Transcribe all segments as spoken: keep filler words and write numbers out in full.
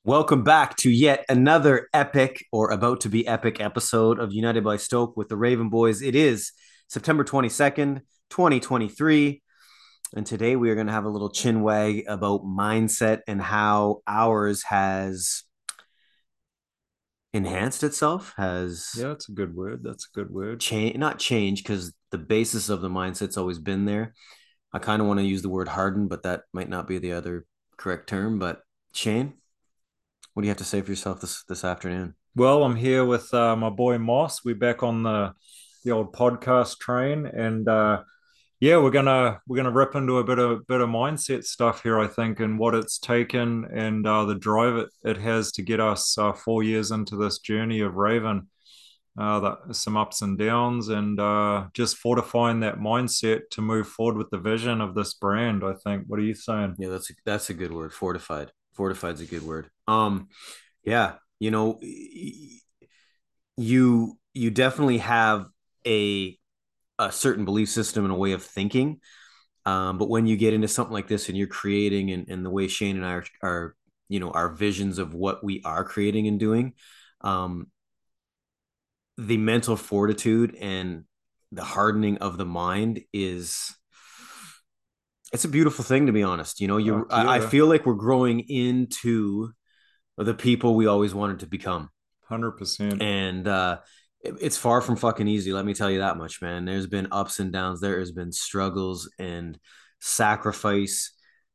Welcome back to yet another epic or about to be epic episode of United by Stoke with the Raven Boys. It is September twenty-second, twenty twenty-three. And today we are going to have a little chin wag about mindset and how ours has enhanced itself, has Yeah, that's a good word. That's a good word. changed, not changed because the basis of the mindset's always been there. I kind of want to use the word hardened, but that might not be the other correct term. But Shane, what do you have to say for yourself this this afternoon? Well, I'm here with uh, my boy Moss. We're back on the the old podcast train, and uh, yeah, we're gonna we're gonna rip into a bit of bit of mindset stuff here, I think, and what it's taken and uh, the drive it, it has to get us uh, four years into this journey of Raven. Uh, the, some ups and downs, and uh, just fortifying that mindset to move forward with the vision of this brand. I think. What are you saying? Yeah, that's a, that's a good word. Fortified. Fortified's a good word. Um, yeah, you know, you you definitely have a a certain belief system and a way of thinking. Um, but when you get into something like this and you're creating and, and the way Shane and I are, are, you know, our visions of what we are creating and doing, um, the mental fortitude and the hardening of the mind is it's a beautiful thing, to be honest. You know, you Fuck I, I yeah, feel like we're growing into the people we always wanted to become. one hundred percent. And uh it, it's far from fucking easy, let me tell you that much, man. There's been ups and downs, there has been struggles and sacrifice.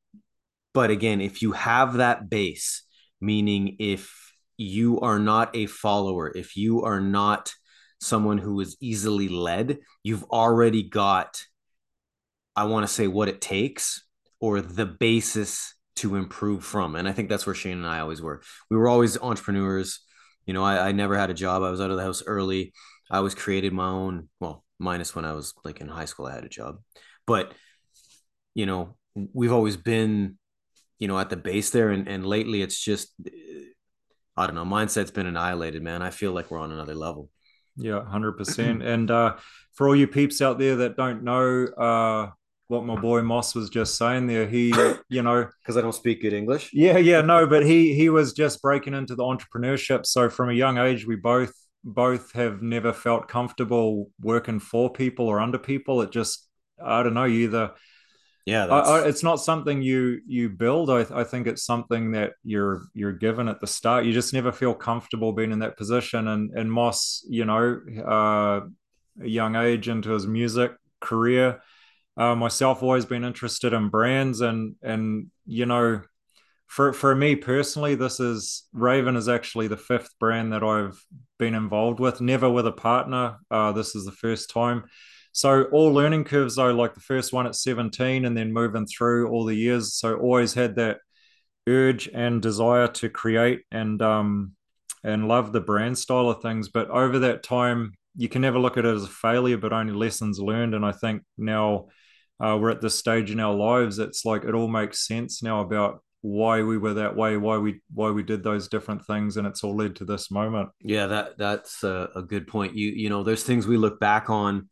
But again, if you have that base, meaning if you are not a follower, if you are not someone who is easily led, you've already got, I want to say, what it takes or the basis to improve from. And I think that's where Shane and I always were. We were always entrepreneurs. You know, I, I never had a job. I was out of the house early. I always created my own, well, minus when I was like in high school, I had a job. But, you know, we've always been, you know, at the base there. And, and lately it's just, I don't know, mindset's been annihilated, man. I feel like we're on another level. Yeah, one hundred percent. And uh, for all you peeps out there that don't know uh, what my boy Moss was just saying there, he, you know, Because I don't speak good English. yeah, yeah, no, but he he was just breaking into the entrepreneurship. So from a young age, we both both have never felt comfortable working for people or under people. It just, I don't know, you either Yeah, I, I, that's, it's not something you you build. I, I think it's something that you're you're given at the start. You just never feel comfortable being in that position. And and Moss, you know, uh, a young age into his music career. Uh, myself, always been interested in brands, and and you know, for for me personally, this is Raven is actually the fifth brand that I've been involved with. Never with a partner. Uh, this is the first time. So all learning curves though, like the first one at seventeen, and then moving through all the years. So always had that urge and desire to create and um and love the brand style of things. But over that time, you can never look at it as a failure, but only lessons learned. And I think now uh, we're at this stage in our lives. It's like it all makes sense now about why we were that way, why we why we did those different things, and it's all led to this moment. yeah, that, that's a, a good point. You, you know, there's things we look back on,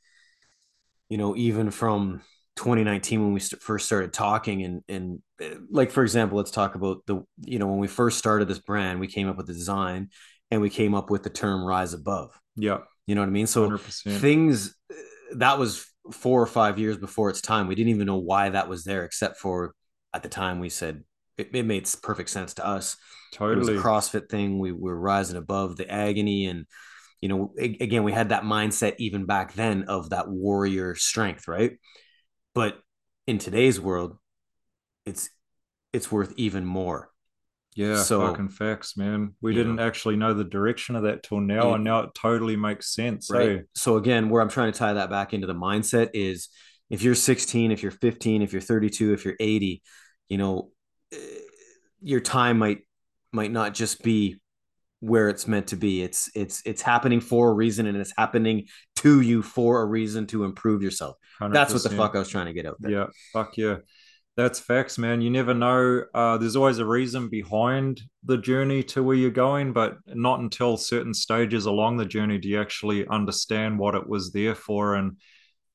you know, even from twenty nineteen when we st- first started talking and and uh, like for example, let's talk about the, you know, when we first started this brand, we came up with the design and we came up with the term rise above. Yeah, You know what I mean? So one hundred percent. things uh, that was four or five years before its time. We didn't even know why that was there, except for at the time we said it, it made perfect sense to us. It was a Totally. CrossFit thing. We were rising above the agony and you know, again, we had that mindset even back then of that warrior strength, right? But in today's world, it's it's worth even more. Yeah, So, fucking facts, man. We you didn't know, actually know the direction of that till now, and it, now it totally makes sense. right? Hey, So again, where I'm trying to tie that back into the mindset is if you're sixteen, if you're fifteen, if you're thirty-two, if you're eighty, you know, eh, your time might might not just be where it's meant to be. It's it's it's happening for a reason and it's happening to you for a reason to improve yourself. That's what the one hundred percent. fuck I was trying to get out there. Yeah, fuck yeah. That's facts, man. You never know. Uh, there's always a reason behind the journey to where you're going, but not until certain stages along the journey do you actually understand what it was there for. And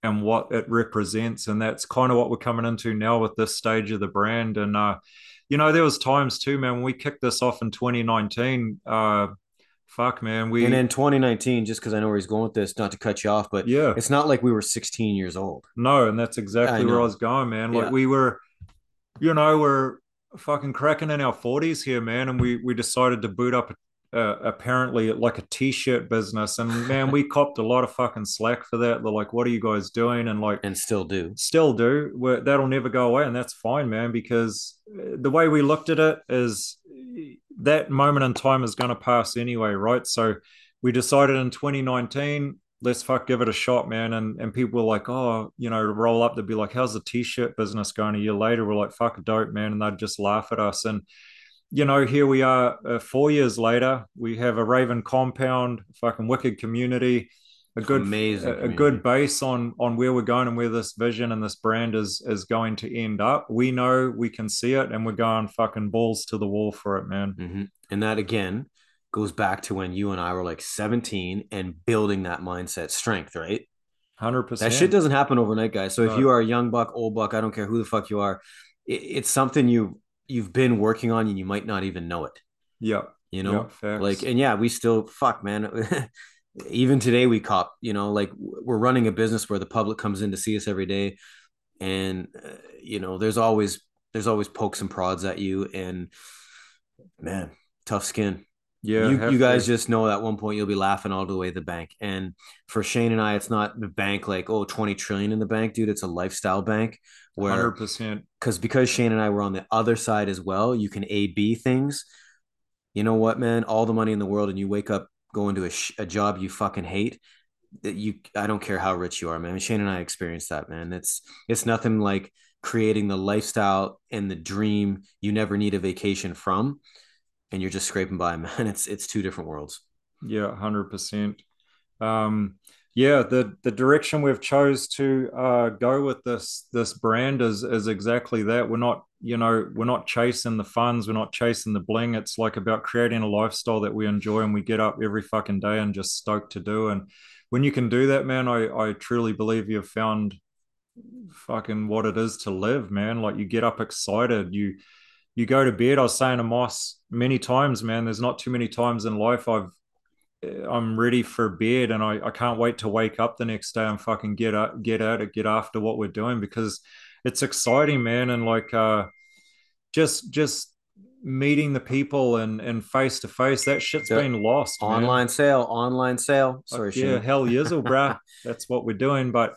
and what it represents. And that's kind of what we're coming into now with this stage of the brand. And uh, you know, there was times too, man, when we kicked this off in twenty nineteen. Uh, fuck, man, And we in twenty nineteen, just because I know where he's going with this, not to cut you off, but yeah, it's not like we were sixteen years old. no, and that's I exactly where I was know. going, man. Like Yeah. we were, you know, we're fucking cracking in our forties here, man, and we we decided to boot up uh, apparently like a t-shirt business, and man, we copped a lot of fucking slack for that. They're like, "What are you guys doing?" And like, And still do. still do. We're, that'll never go away, and that's fine, man. Because the way we looked at it is that moment in time is going to pass anyway, right? So we decided in twenty nineteen, let's fuck give it a shot, man. And and people were like, oh, you know, roll up. They'd be like, how's the t-shirt business going? A year later, we're like, fuck, dope, man, and they'd just laugh at us. And you know, here we are, uh, four years later. We have a Raven compound, fucking wicked community, a good Amazing a good community. base on on where we're going and where this vision and this brand is is going to end up. We know we can see it, and we're going fucking balls to the wall for it, man. Mm-hmm. And that again goes back to when you and I were like seventeen and building that mindset strength, right? Hundred That shit percent. doesn't happen overnight, guys. So if you No. are a young buck, old buck, I don't care who the fuck you are, it, it's something you you've been working on and you might not even know it. Yeah. You Yeah. know, like, Facts. and yeah, we still fuck, man. Even today, we cop. You know, like we're running a business where the public comes in to see us every day, and uh, you know, there's always there's always pokes and prods at you, and man, tough skin. Yeah. You you Have guys to. just know at one point you'll be laughing all the way to the bank. And for Shane and I, it's not the bank like, oh, twenty trillion in the bank, dude. It's a lifestyle bank Hundred where percent. because because Shane and I were on the other side as well, you can A B things. You know what, man? All the money in the world, and you wake up going to a, sh- a job you fucking hate. That you, I don't care how rich you are, man. Shane and I experienced that, man. It's it's nothing like creating the lifestyle and the dream you never need a vacation from, and you're just scraping by, man. It's it's two different worlds. Yeah. Hundred percent. Um, yeah, the the direction we've chose to uh, go with this this brand is is exactly that. We're not, you know, we're not chasing the funds, we're not chasing the bling. It's like about creating a lifestyle that we enjoy and we get up every fucking day and just stoked to do. And when you can do that, man, I I truly believe you've found fucking what it is to live, man. Like you get up excited, you you go to bed. I was saying to Moss many times, man, there's not too many times in life I've I'm ready for bed, and I, I can't wait to wake up the next day and fucking get at get at it, get after what we're doing, because it's exciting, man. And like uh just just meeting the people and and face to face, that shit's The been lost, man. online sale, online sale. Fuck Sorry, yeah, Shane. hell yizzle, bruh. That's what we're doing. But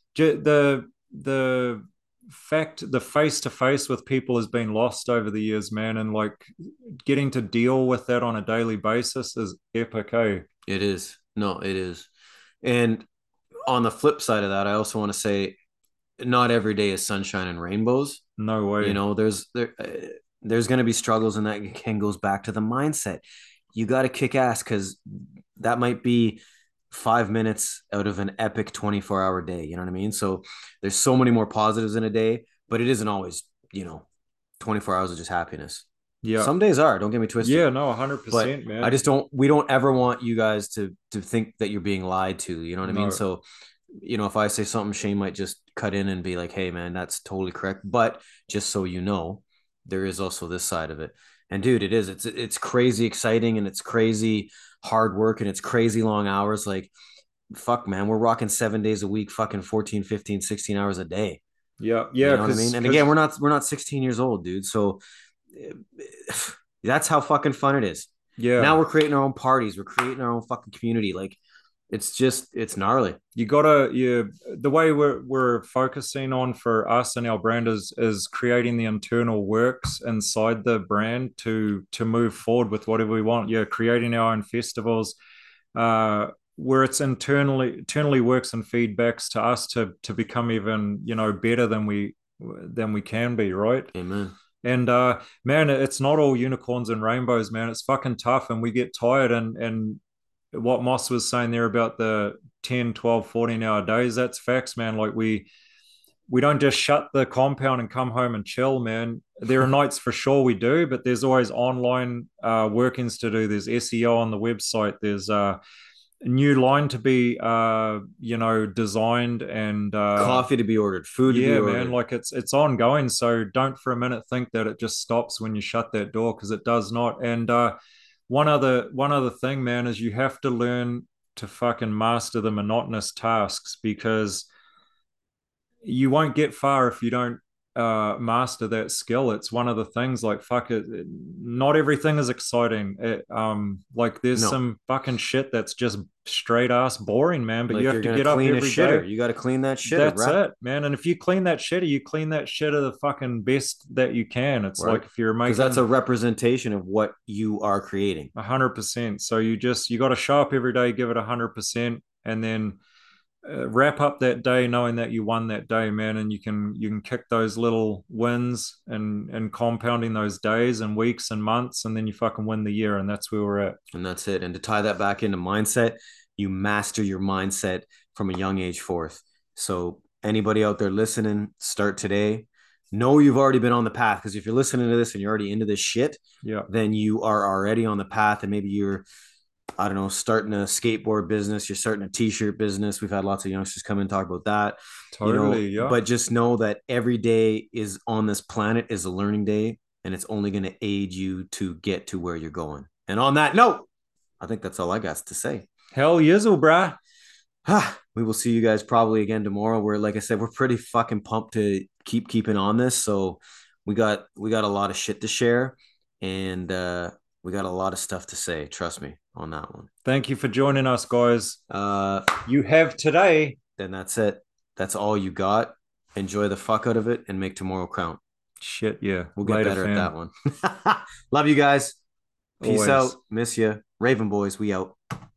the the fact the face to face with people has been lost over the years, man. And like getting to deal with that on a daily basis is epic, eh? It is. No, it is. And on the flip side of that, I also want to say not every day is sunshine and rainbows. No You way. know, there's there uh, there's going to be struggles, and that again goes back to the mindset. You got to kick ass because that might be five minutes out of an epic twenty-four hour day. You know what I mean? So there's so many more positives in a day, but it isn't always, you know, twenty-four hours of just happiness. Yeah. Some days are, don't get me twisted. Yeah, no, But one hundred percent, I man. just don't we don't ever want you guys to to think that you're being lied to. You know what I mean? No. So, you know, if I say something, Shane might just cut in and be like, hey man, that's totally correct. But just so you know, there is also this side of it. And dude, it is. It's it's crazy exciting and it's crazy hard work and it's crazy long hours. Like, fuck, man, we're rocking seven days a week, fucking fourteen, fifteen, sixteen hours a day. Yeah, You yeah, know what I because mean? And again, because we're not we're not sixteen years old, dude. So that's how fucking fun it is. yeah, Now we're creating our own parties. We're creating our own fucking community. Like it's just it's gnarly. you gotta you the way we're we're focusing on for us and our brand is is creating the internal works inside the brand to to move forward with whatever we want. Yeah, creating our own festivals, uh, where it's internally internally works and feedbacks to us to to become even, you know, better than we than we can be, right? Amen. And uh, man, it's not all unicorns and rainbows, man. It's fucking tough, and we get tired. And and what Moss was saying there about the ten, twelve, fourteen hour days, that's facts, man. Like we we don't just shut the compound and come home and chill, man. There are nights for sure we do, but there's always online uh, workings to do. There's S E O on the website. There's uh, new line to be uh you know designed and uh Coffee to be ordered, food to be yeah, man, ordered. like it's it's ongoing, so don't for a minute think that it just stops when you shut that door, because it does not. And uh one other one other thing, man, is you have to learn to fucking master the monotonous tasks, because you won't get far if you don't uh, master that skill. It's one of the things, like fuck it, not everything is exciting. It, um, like there's No, some fucking shit that's just straight ass boring, man. But you like have you're to gonna get up clean a every day. shitter. You got to clean that shitter, That's bruh. it, man. And if you clean that shitter, you clean that shitter the fucking best that you can. It's Right? like if you're Because that's making a representation of what you are creating. a hundred percent. So you just you got to show up every day, give it a hundred percent, and then uh, wrap up that day knowing that you won that day, man. And you can you can kick those little wins and and compounding those days and weeks and months, and then you fucking win the year. And that's where we're at. And that's it. And to tie that back into mindset, you master your mindset from a young age forth. So anybody out there listening, start today. Know you've already been on the path, because if you're listening to this and you're already into this shit, Yeah, then you are already on the path. And maybe you're, I don't know, starting a skateboard business, you're starting a t-shirt business. We've had lots of youngsters come in and talk about that, you know, totally. Yeah. but just know that every day is on this planet is a learning day, and it's only going to aid you to get to where you're going. And on that note, I think that's all I got to say. Hell yizzle, brah. We will see you guys probably again tomorrow. We're, like I said, we're pretty fucking pumped to keep keeping on this. So we got we got a lot of shit to share, and uh, we got a lot of stuff to say. Trust me on that one. Thank you for joining us, guys. Uh, You have today. then that's it. That's all you got. Enjoy the fuck out of it and make tomorrow count. Shit, yeah. We'll get Later, better at that fam. one. Love you guys. Peace out. Always. Miss you. Raven boys, we out.